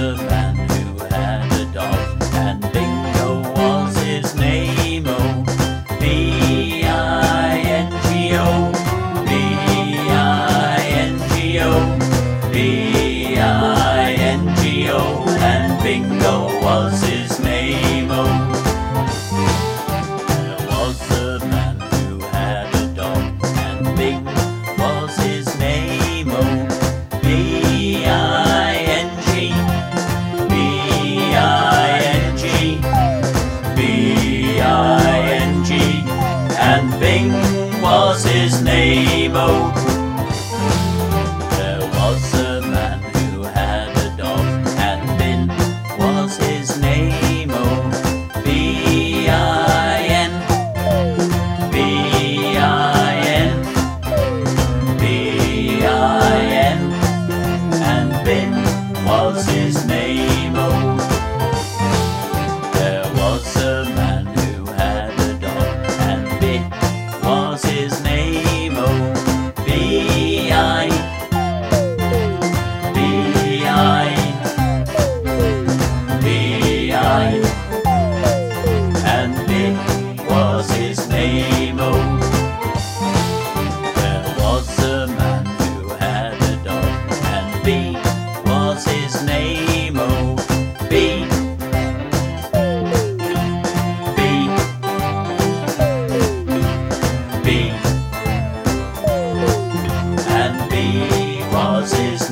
a man who had a dog, and Bingo was his name. Oh, B-I-N-G-O, B-I-N-G-O, B-I-N-G-O, and Bingo was his name. Oh, there was a man who had a dog, and Bing was his name. Oh, B-I-N-G, B-I-N-G, B-I-N-G, and Bing was his name. Oh, there was a man who had a dog, and Bin was his name. Oh, B-I-N, B-I-N, B-I-N, and Bin was his name. Oh, there was a man who had a dog, and Bin was his name. Oh, B-I, B-I, B-I, and Bin was his name. Oh, there was a man who had a dog, and B was his name. Oh, B, B, B, and B was his